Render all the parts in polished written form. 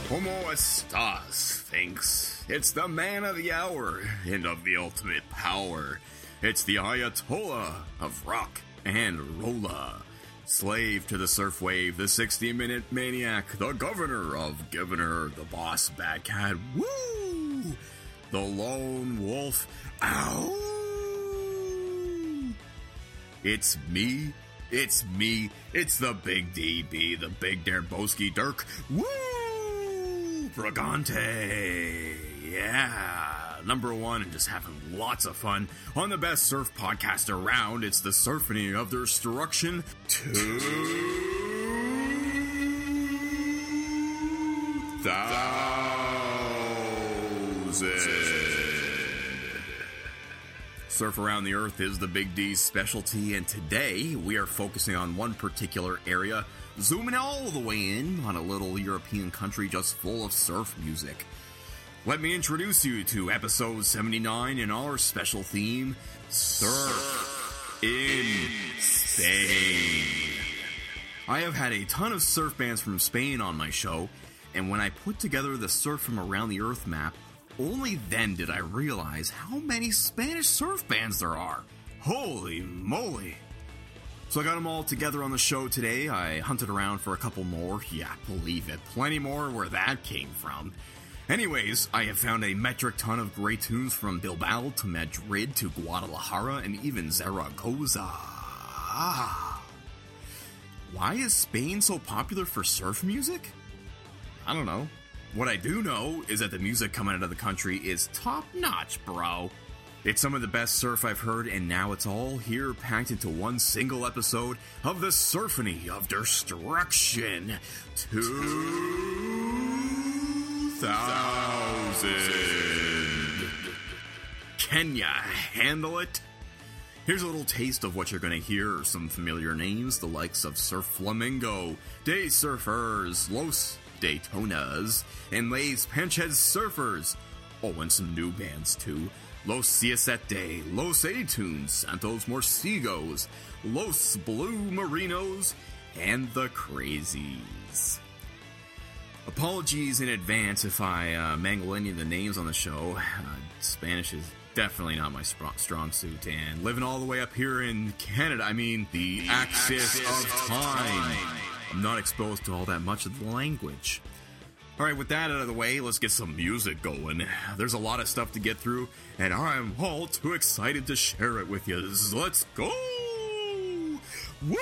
Como estas, Sphinx? It's the man of the hour and of the ultimate power. It's the Ayatollah of rock and rolla. Slave to the surf wave, the 60-minute maniac, the governor of Governor, the boss bad cat, woo! The lone wolf, ow! It's me, it's the Big DB, the Big Derboski Dirk, woo! Brigante, yeah, number one and just having lots of fun on the best surf podcast around. It's the Surfing of Destruction 2000. Surf around the earth is the Big D's specialty, and today we are focusing on one particular area, zooming all the way in on a little European country just full of surf music. Let me introduce you to episode 79 and our special theme, Surf in Spain. I have had a ton of surf bands from Spain on my show, and when I put together the Surf from Around the Earth map, only then did I realize how many Spanish surf bands there are. Holy moly. So I got them all together on the show today. I hunted around for a couple more. Yeah, believe it. Plenty more where that came from. Anyways, I have found a metric ton of great tunes from Bilbao to Madrid to Guadalajara and even Zaragoza. Why is Spain so popular for surf music? I don't know. What I do know is that the music coming out of the country is top-notch, bro. It's some of the best surf I've heard, and now it's all here packed into one single episode of the Surfing of Destruction 2000. Can ya handle it? Here's a little taste of what you're going to hear. Some familiar names, the likes of Surf Flamingo, Day Surfers, Los Daytonas, and Les Panches Surfers. Oh, and some new bands too. Los Siete, Los A-Tunes, Santos Morcegos, Los Blue Marinos, and the Crazies. Apologies in advance if I mangle any of the names on the show. Spanish is definitely not my strong suit, and living all the way up here in Canada, I mean the axis of time, I'm not exposed to all that much of the language. Alright, with that out of the way, let's get some music going. There's a lot of stuff to get through, and I'm all too excited to share it with you. Let's go! Woo!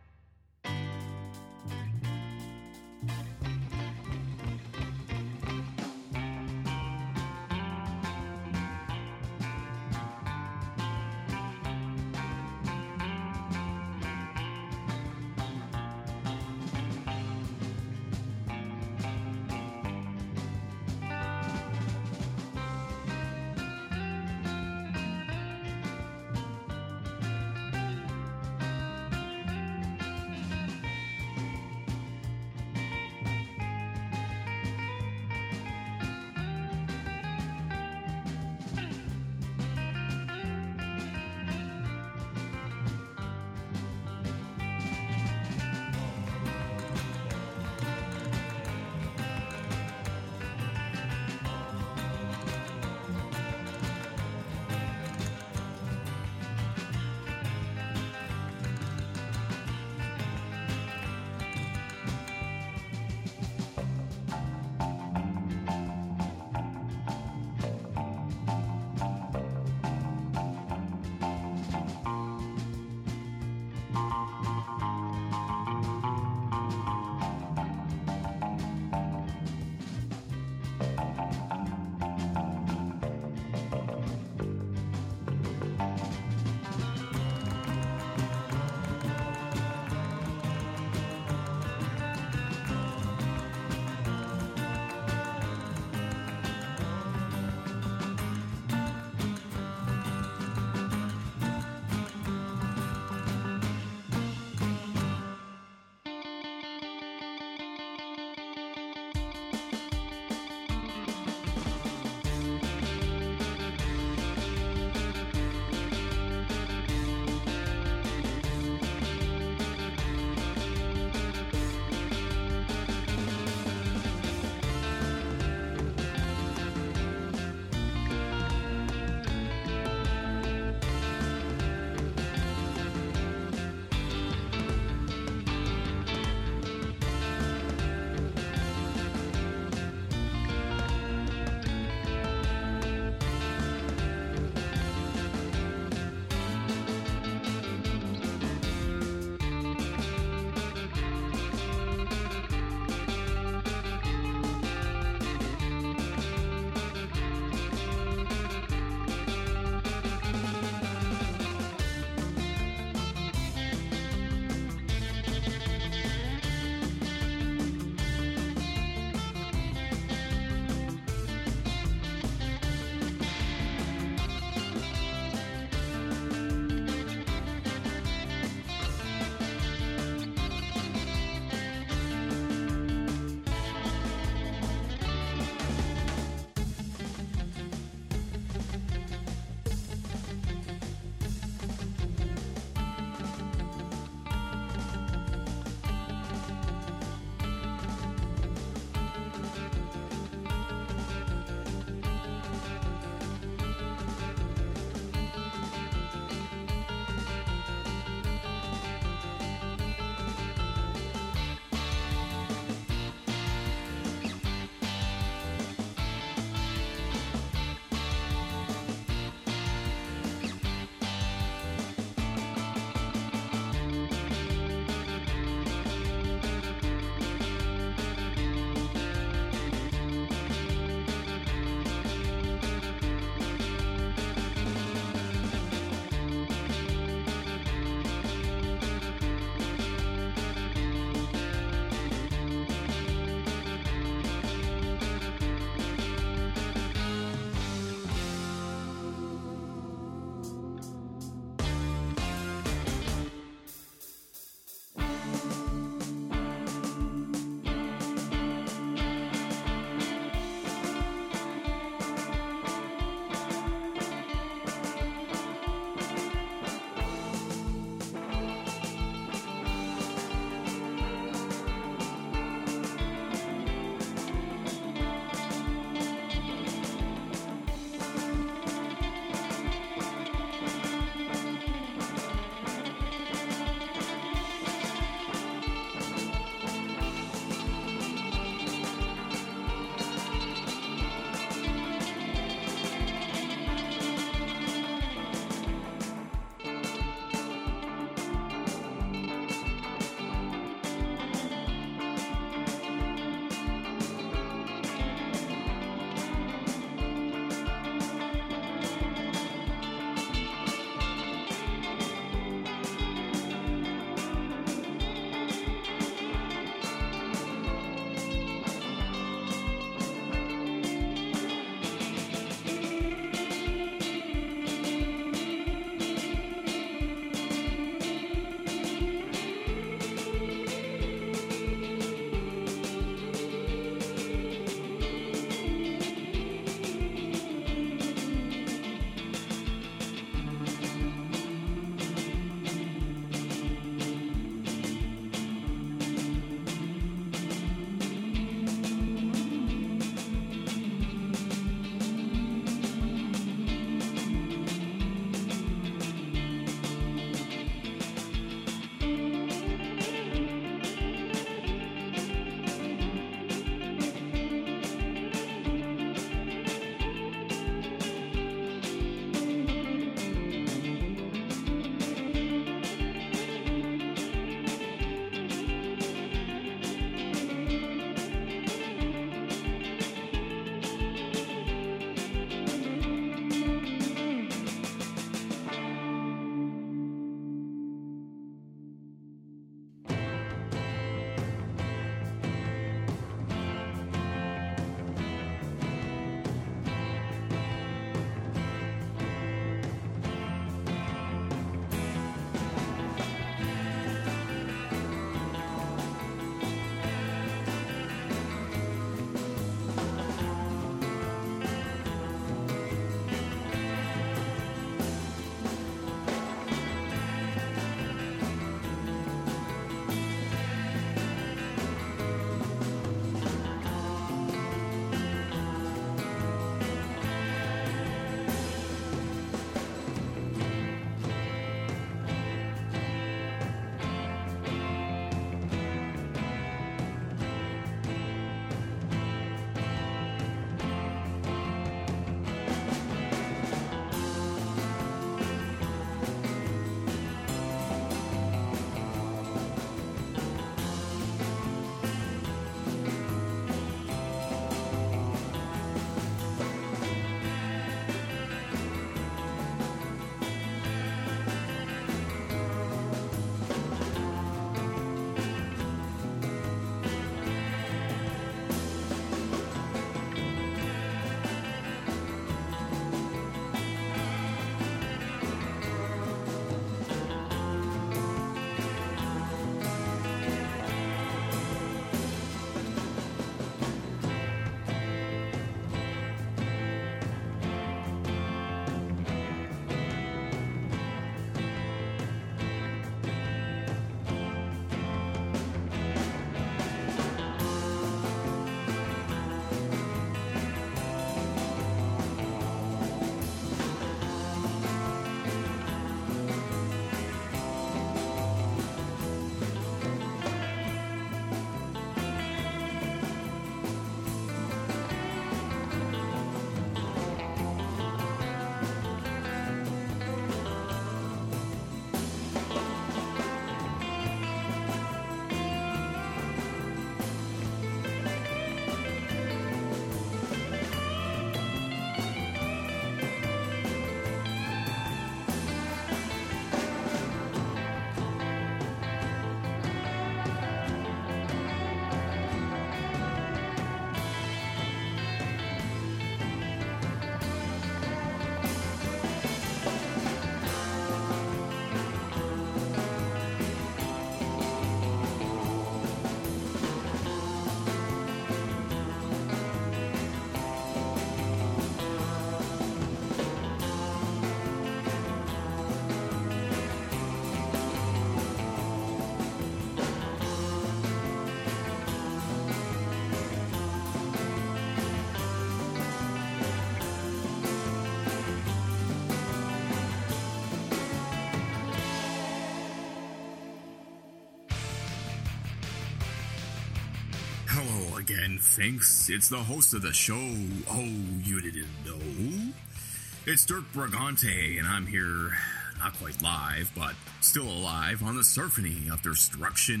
again, thanks. It's the host of the show. Oh, you didn't know? It's Dirk Brigante, and I'm here, not quite live, but still alive, on the Surfing of Destruction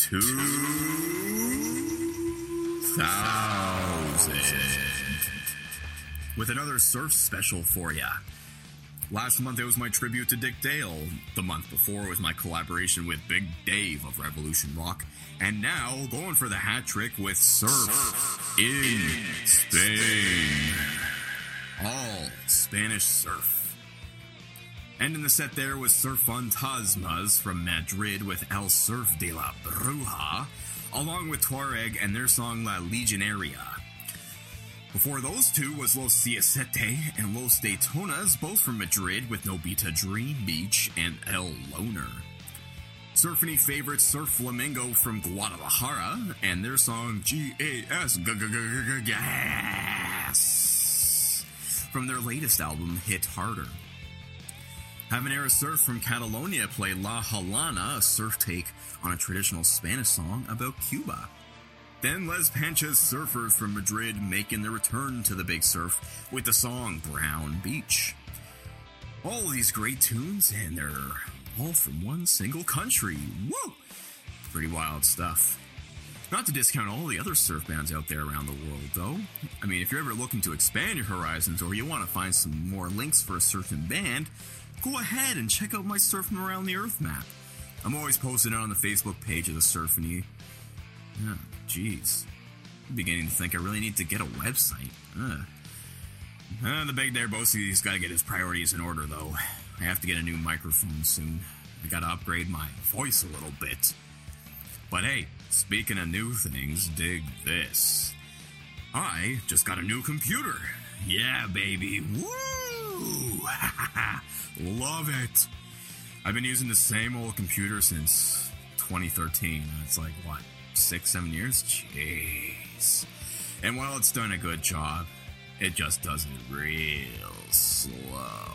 2000. With another surf special for ya. Last month it was my tribute to Dick Dale. The month before it was my collaboration with Big Dave of Revolution Rock. And now, going for the hat trick with Surf in Spain. All Spanish surf. Ending the set there was Surf Fantasmas from Madrid with El Surf de la Bruja, along with Tuareg and their song La Legionaria. Before those two was Los Siete and Los Daytonas, both from Madrid, with Nobita Dream Beach and El Loner. Surfing favorites Surf Flamingo from Guadalajara and their song G-A-S, Gas, from their latest album, Hit Harder. Habanera Surf from Catalonia play La Halana, a surf take on a traditional Spanish song about Cuba. Then Les Panchas Surfers from Madrid making their return to the Big Surf with the song Brown Beach. All of these great tunes, and they're all from one single country. Woo! Pretty wild stuff. Not to discount all the other surf bands out there around the world, though. I mean, if you're ever looking to expand your horizons or you want to find some more links for a surfing band, go ahead and check out my Surfing Around the Earth map. I'm always posting it on the Facebook page of the Surfing. Yeah, jeez. I'm beginning to think I really need to get a website. The big there boasty, he's got to get his priorities in order, though. I have to get a new microphone soon. I got to upgrade my voice a little bit. But hey, speaking of new things, dig this. I just got a new computer. Yeah, baby. Woo! Love it. I've been using the same old computer since 2013. It's like, what, 6-7 years? Jeez. And while it's done a good job, it just does it real slow.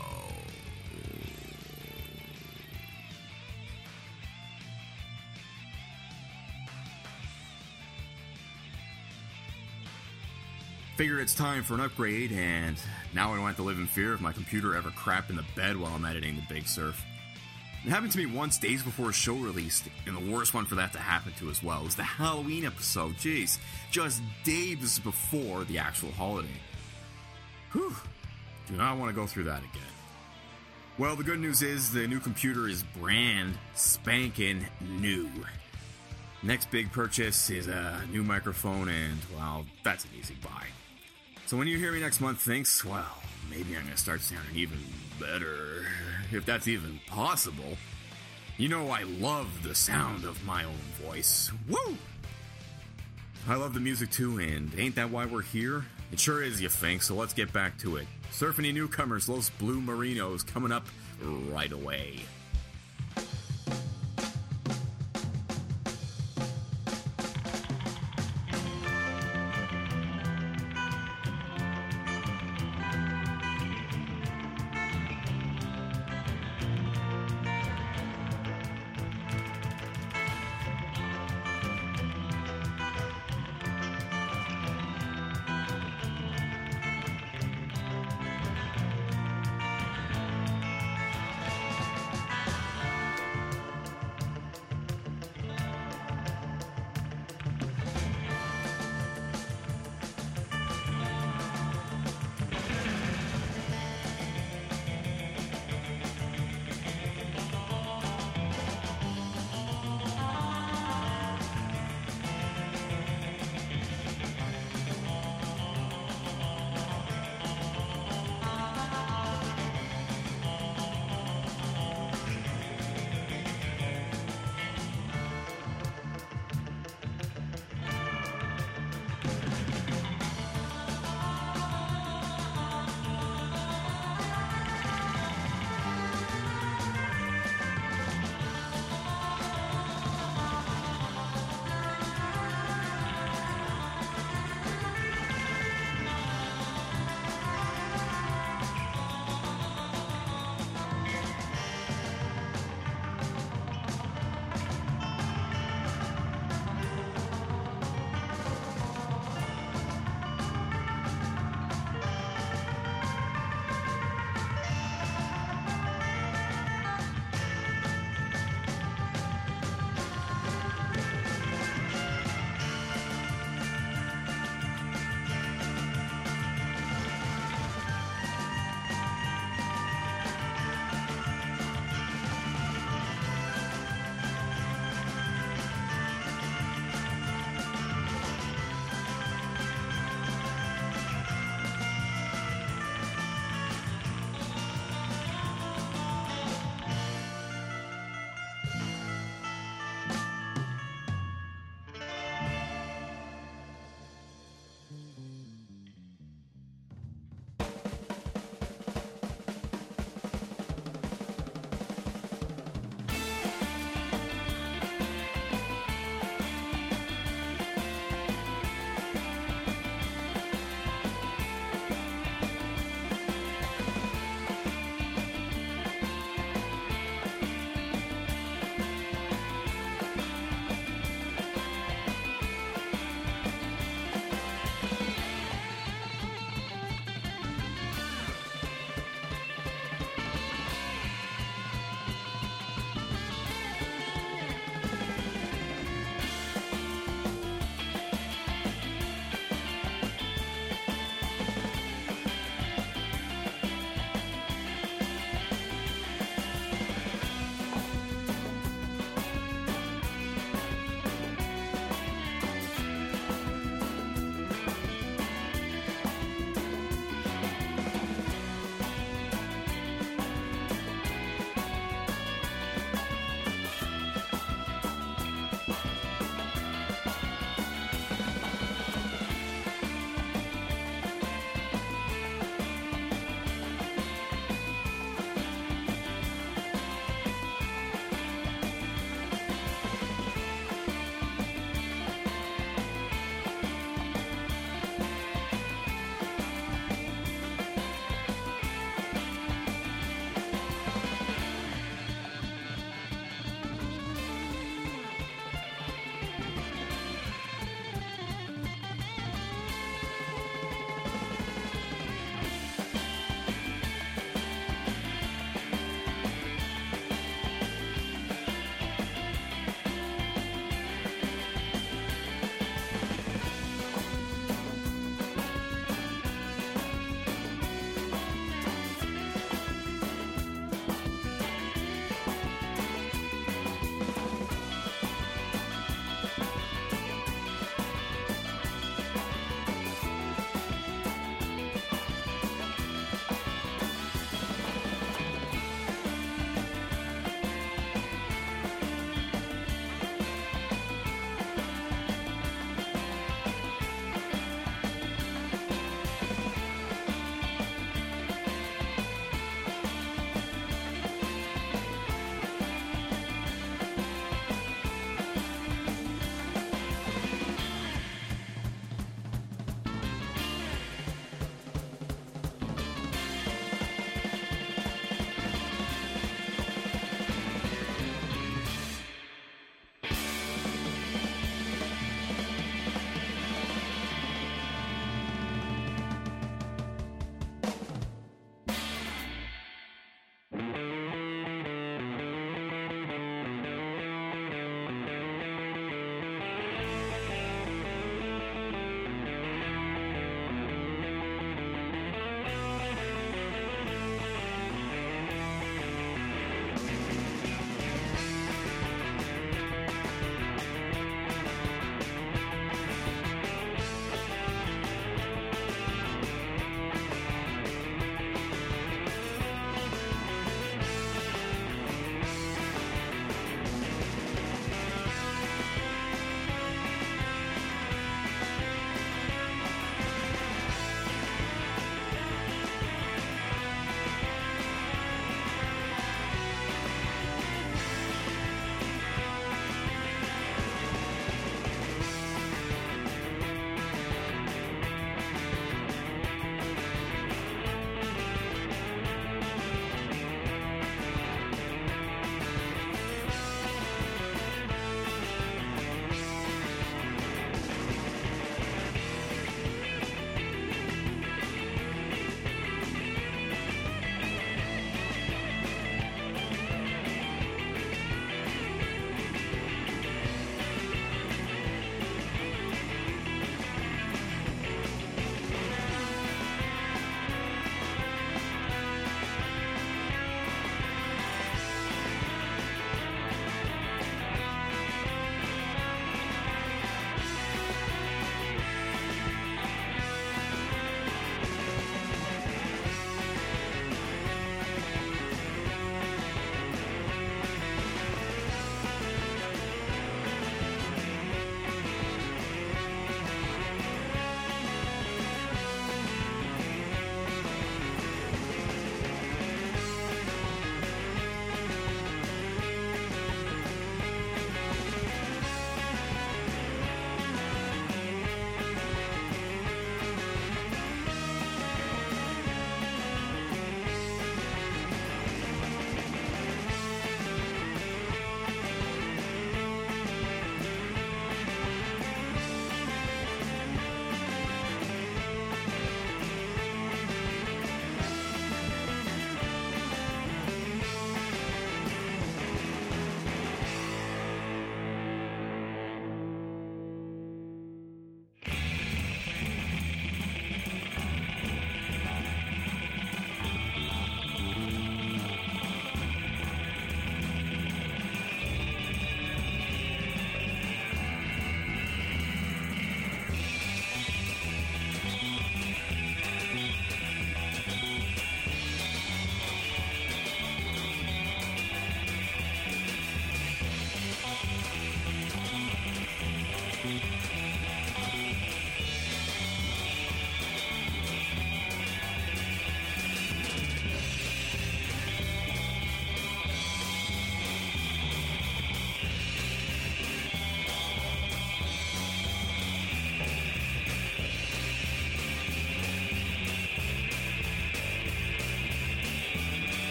Figure it's time for an upgrade, and now I don't have to live in fear of my computer ever crapping the bed while I'm editing the Big Surf. It happened to me once days before a show released, and the worst one for that to happen to as well was the Halloween episode. Jeez, just days before the actual holiday. Whew, do not want to go through that again. Well, the good news is the new computer is brand spanking new. Next big purchase is a new microphone, and, well, that's an easy buy. So when you hear me next month, thinks, well, maybe I'm going to start sounding even better, if that's even possible. You know I love the sound of my own voice. Woo! I love the music too, and ain't that why we're here? It sure is, you think, so let's get back to it. Surfing newcomers, Los Blue Marinos, coming up right away.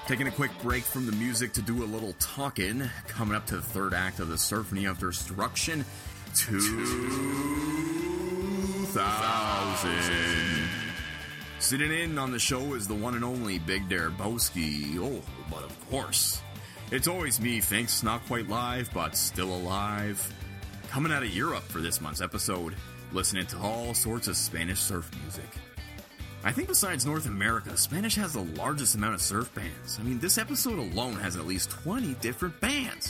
Taking a quick break from the music to do a little talking. Coming up to the third act of the Symphony of Destruction 2000. Sitting in on the show is the one and only Big Darebowski. Oh, but of course, it's always me, thanks. Not quite live, but still alive. Coming out of Europe for this month's episode, listening to all sorts of Spanish surf music. I think besides North America, Spanish has the largest amount of surf bands. I mean, this episode alone has at least 20 different bands.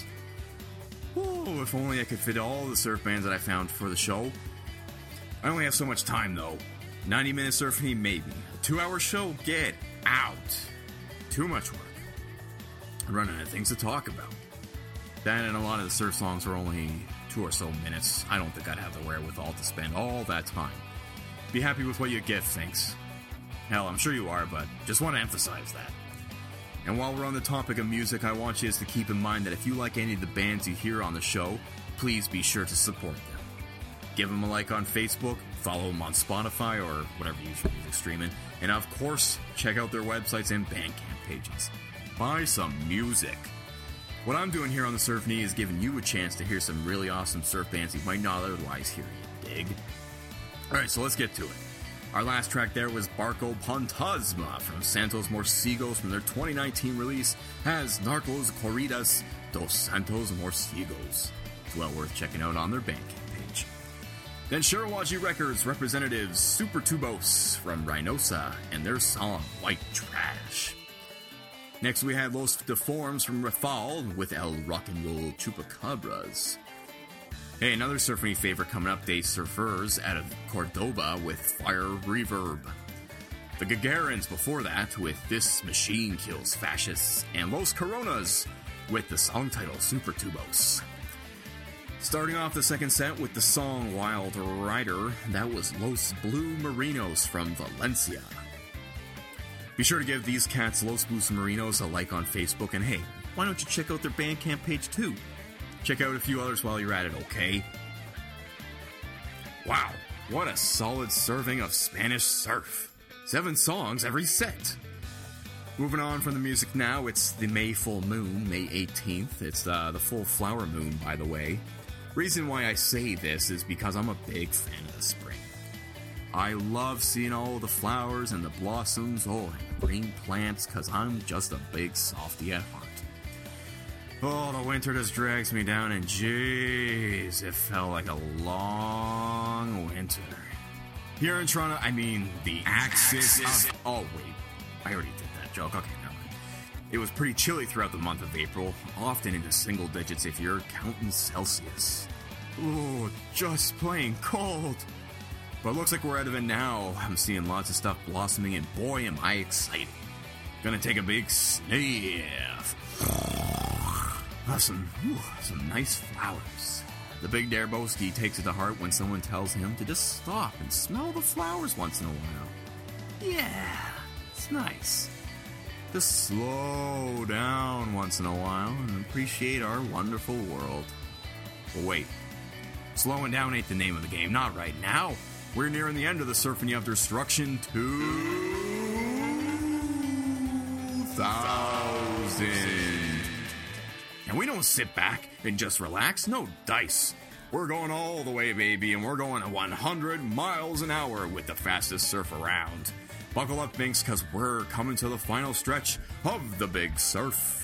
Oh, if only I could fit all the surf bands that I found for the show. I only have so much time, though. 90-minute surfing, maybe. A 2-hour show? Get out. Too much work. I'm running out of things to talk about. That and a lot of the surf songs are only 2 or so minutes. I don't think I'd have the wherewithal to spend all that time. Be happy with what you get, thanks. Hell, I'm sure you are, but just want to emphasize that. And while we're on the topic of music, I want you to keep in mind that if you like any of the bands you hear on the show, please be sure to support them. Give them a like on Facebook, follow them on Spotify or whatever you use for music streaming, and of course, check out their websites and Bandcamp pages. Buy some music. What I'm doing here on the Surf Knee is giving you a chance to hear some really awesome surf bands you might not otherwise hear, you dig? Alright, so let's get to it. Our last track there was Barco Fantasma from Santos Morcegos from their 2019 release as Narcos Corridas dos Santos Morcegos. It's well worth checking out on their Bandcamp page. Then Shirawaji Records representatives Super Tubos from Reynosa and their song White Trash. Next we had Los Deforms from Rafal with El Rock and Roll Chupacabras. Hey, another Symphony favorite coming up, Day Surfers out of Cordoba with Fire Reverb. The Gagarins before that with This Machine Kills Fascists, and Los Coronas with the song title Super Tubos. Starting off the second set with the song Wild Rider, that was Los Blue Marinos from Valencia. Be sure to give these cats, Los Blue Marinos, a like on Facebook, and hey, why don't you check out their Bandcamp page too? Check out a few others while you're at it, okay? Wow, what a solid serving of Spanish surf. 7 songs every set. Moving on from the music now, it's the May full moon, May 18th. It's the full flower moon, by the way. Reason why I say this is because I'm a big fan of the spring. I love seeing all the flowers and the blossoms, and the green plants, because I'm just a big softy at heart. Oh, the winter just drags me down, and jeez, it felt like a long winter. Here in Toronto, I mean, the axis of... Oh, wait. I already did that joke. Okay, never mind. It was pretty chilly throughout the month of April, often into single digits if you're counting Celsius. Oh, just plain cold. But it looks like we're out of it now. I'm seeing lots of stuff blossoming, and boy, am I excited. Gonna take a big sniff. Some nice flowers. The Big Darebowski takes it to heart when someone tells him to just stop and smell the flowers once in a while. Yeah, it's nice. Just slow down once in a while and appreciate our wonderful world. But wait, slowing down ain't the name of the game, not right now. We're nearing the end of the Symphony of Destruction 2000. And we don't sit back and just relax, no dice. We're going all the way, baby, and we're going at 100 miles an hour with the fastest surf around. Buckle up, Binks, because we're coming to the final stretch of the Big Surf.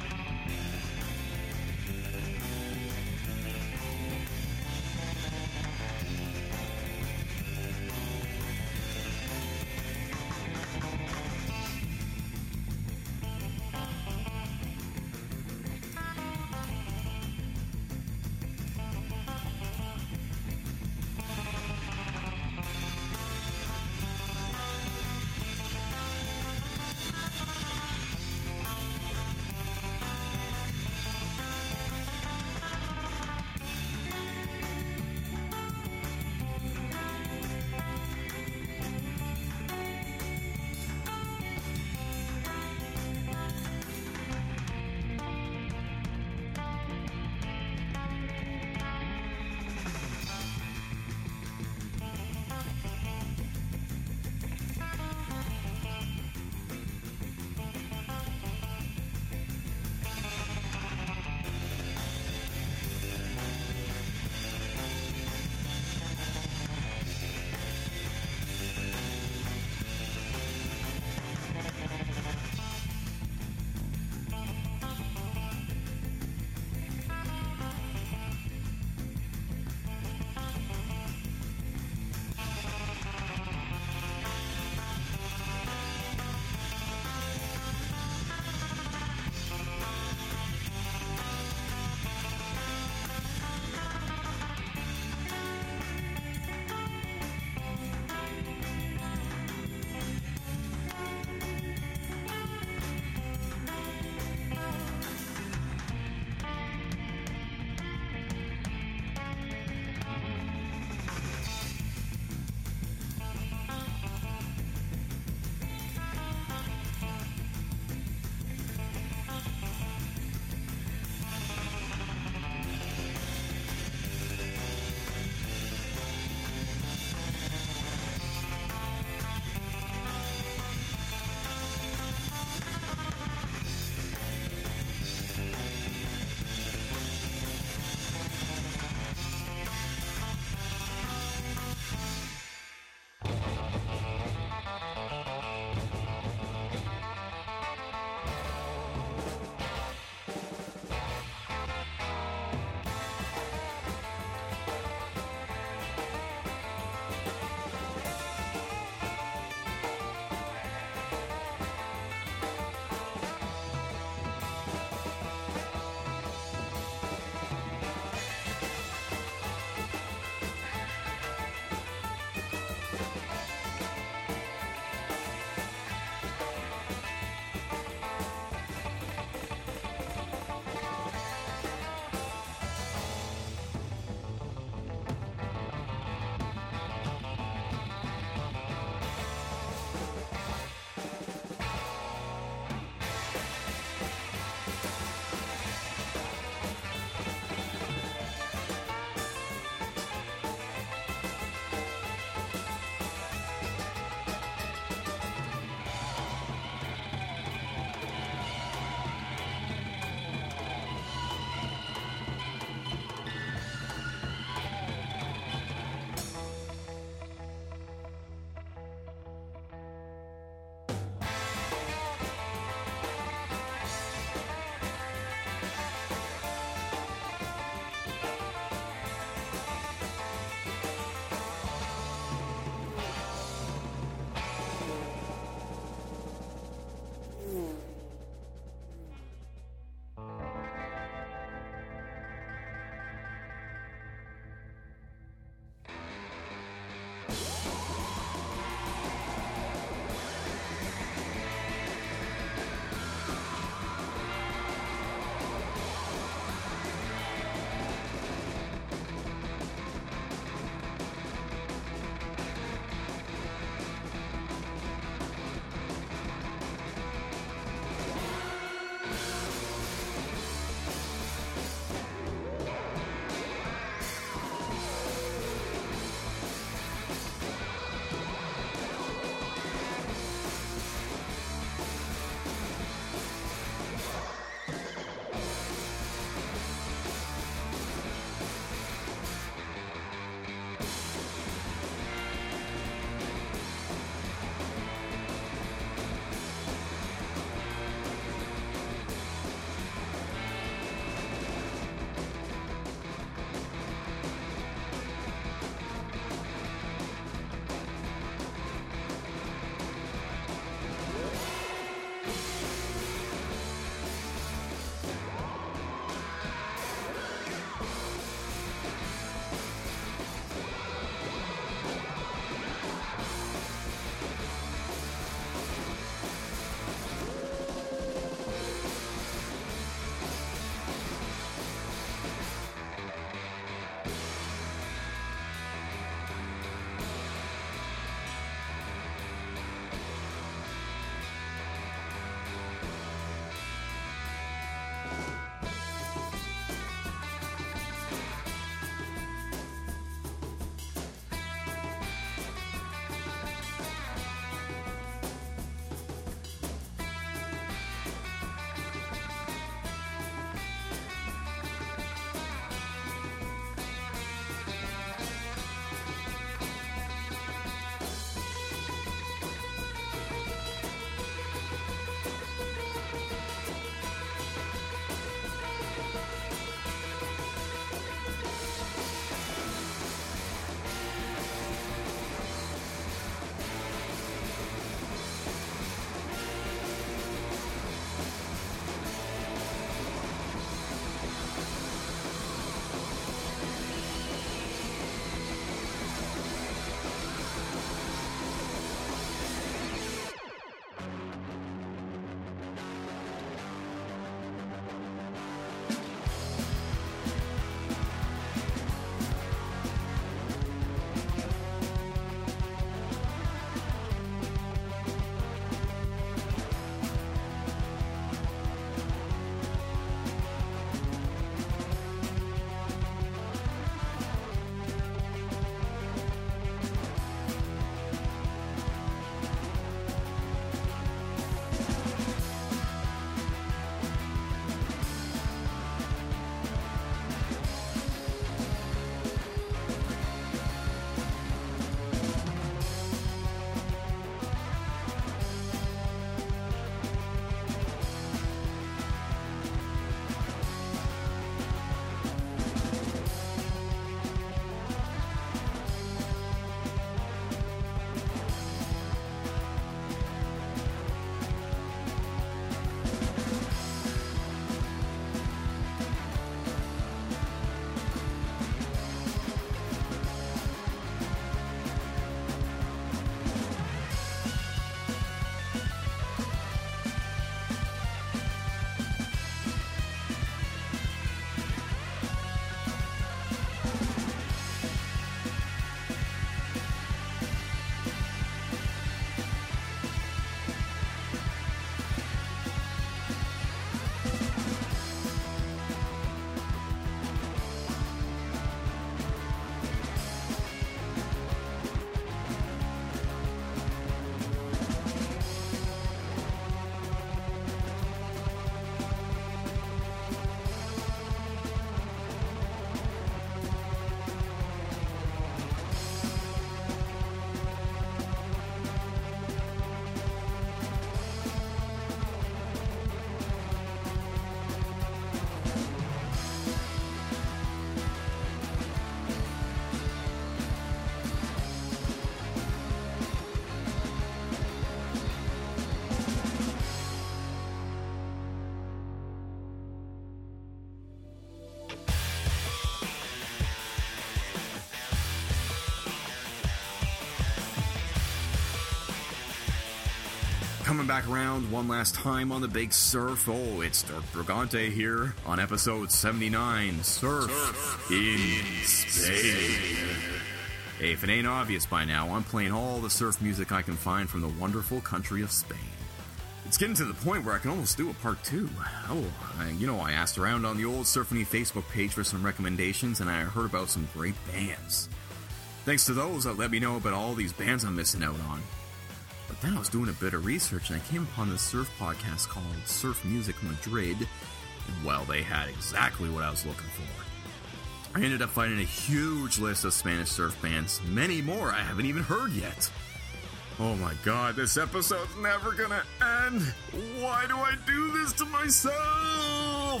Coming back around one last time on the Big Surf. Oh, it's Dirk Brigante here on episode 79, Surf in Spain. Hey, if it ain't obvious by now, I'm playing all the surf music I can find from the wonderful country of Spain. It's getting to the point where I can almost do a part 2. I asked around on the old Surfing Facebook page for some recommendations, and I heard about some great bands. Thanks to those that let me know about all these bands I'm missing out on. But then I was doing a bit of research, and I came upon this surf podcast called Surf Music Madrid, and well, they had exactly what I was looking for. I ended up finding a huge list of Spanish surf bands, many more I haven't even heard yet. Oh my god, this episode's never gonna end. Why do I do this to myself?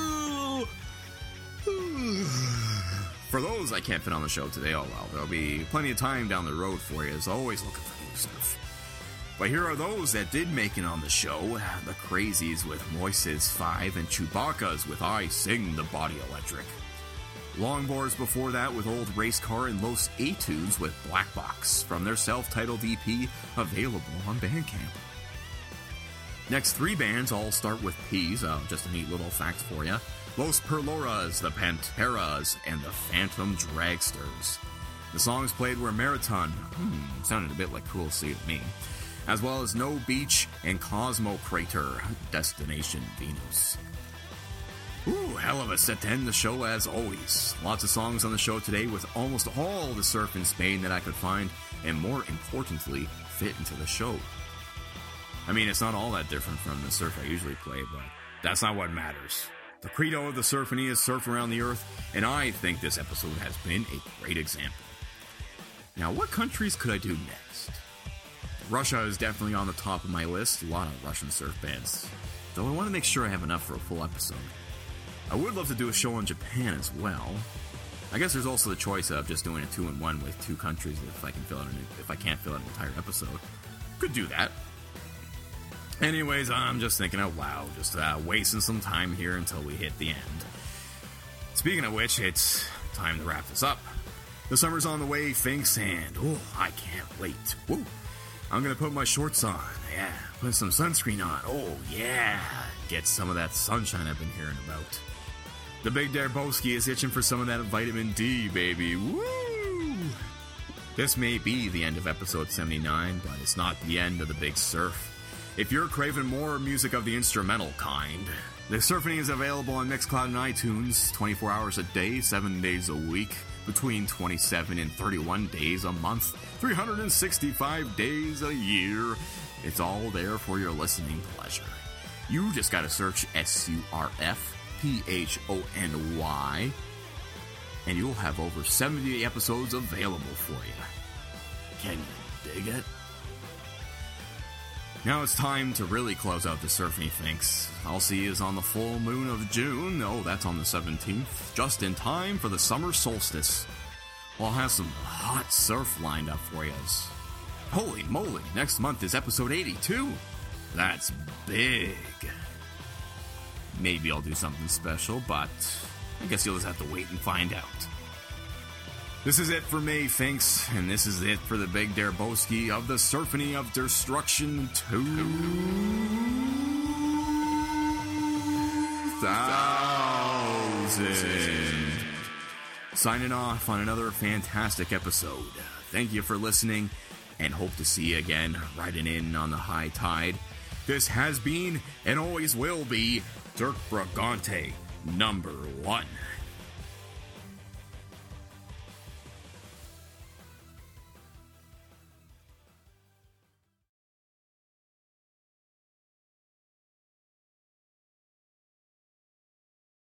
For those I can't fit on the show today, oh well, there'll be plenty of time down the road for you, as always looking for new stuff. But here are those that did make it on the show. The Crazies with Moises 5 and Chewbacca's with I Sing the Body Electric. Longboards before that with Old Race Car and Los Etudes with Black Box from their self-titled EP available on Bandcamp. Next 3 bands all start with P's, just a neat little fact for you. Los Perloras, the Panteras, and the Phantom Dragsters. The songs played were Marathon, sounded a bit like Cool Sea to me, as well as No Beach and Cosmo Crater, Destination Venus. Ooh, hell of a set to end the show as always. Lots of songs on the show today with almost all the surf in Spain that I could find, and more importantly, fit into the show. I mean, it's not all that different from the surf I usually play, but that's not what matters. The credo of the Surfini is surf around the earth, and I think this episode has been a great example. Now, what countries could I do next? Russia is definitely on the top of my list, a lot of Russian surf bands, though I want to make sure I have enough for a full episode. I would love to do a show on Japan as well. I guess there's also the choice of just doing a 2-in-1 with 2 countries if I can't fill out an entire episode. Could do that. Anyways, I'm just thinking out loud, just wasting some time here until we hit the end. Speaking of which, it's time to wrap this up. The summer's on the way, Finks, and I can't wait. Woo. I'm gonna put my shorts on, put some sunscreen on, get some of that sunshine I've been hearing about. The Big Darbowski is itching for some of that vitamin D, baby. Woo! This may be the end of episode 79, but it's not the end of the Big Surf. If you're craving more music of the instrumental kind, the Surfing is available on Mixcloud and iTunes 24 hours a day, 7 days a week, between 27 and 31 days a month, 365 days a year. It's all there for your listening pleasure. You just gotta search SURFPHONY, and you'll have over 70 episodes available for you. Can you dig it? Now it's time to really close out the Surfing Finks. I'll see you on the full moon of June. Oh, that's on the 17th. Just in time for the summer solstice. I'll have some hot surf lined up for you. Holy moly, next month is episode 82. That's big. Maybe I'll do something special, but I guess you'll just have to wait and find out. This is it for me, Finks, and this is it for the Big Darbowski of the Surfing of Destruction 2000. Signing off on another fantastic episode. Thank you for listening, and hope to see you again riding in on the high tide. This has been, and always will be, Dirk Brigante, #1.